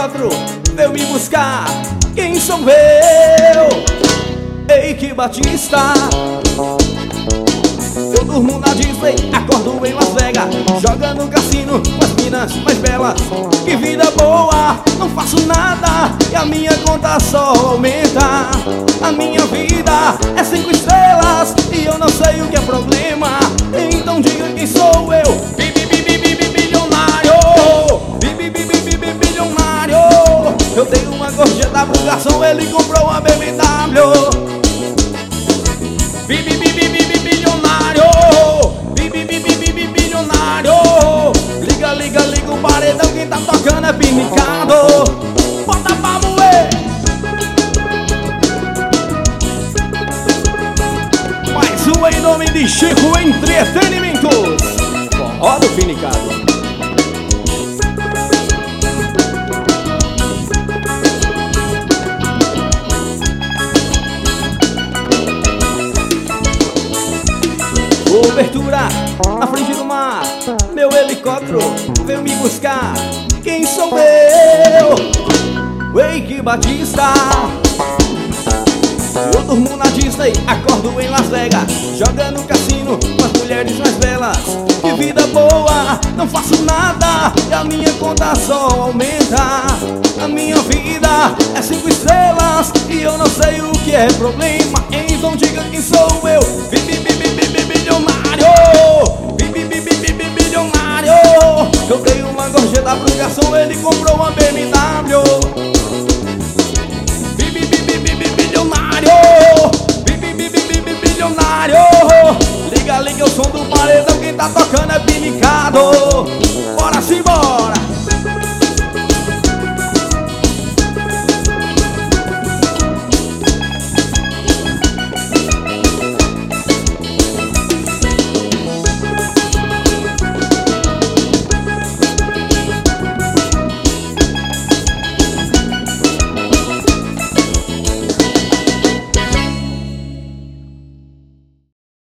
helicóptero veio me buscar. Quem sou eu? Eike Batista. Eu durmo na Disney, acordo em Las Vegas, joga no cassino com as minas mais belas. Que vida boa, não faço nada e a minha conta só aumenta. A minha vida é 5 estrelas e eu não sei o que é problema. Então diga quem sou eu. Bilionário. Bilionário. Eu tenho uma gorjeta pro garçom, ele comprou uma BMW. Bilionário. Liga o paredão, quem tá tocando é Pinicado. Bota pra moer. Mais uma em nome de Chico Entretenimentos. Forró do Pinicado. Cobertura na frente do mar, meu helicóptero veio me buscar. Quem sou eu? Eike Batista. Eu durmo na Disney, acordo em Las Vegas, joga no cassino com as mulheres mais belas. Que vida boa, não faço nada e a minha conta só aumenta. A minha vida é 5 estrelas e eu não sei o que é problema. Então diga quem sou eu. Bilionário. Eu dei uma gorjeta pro garçom, ele comprou uma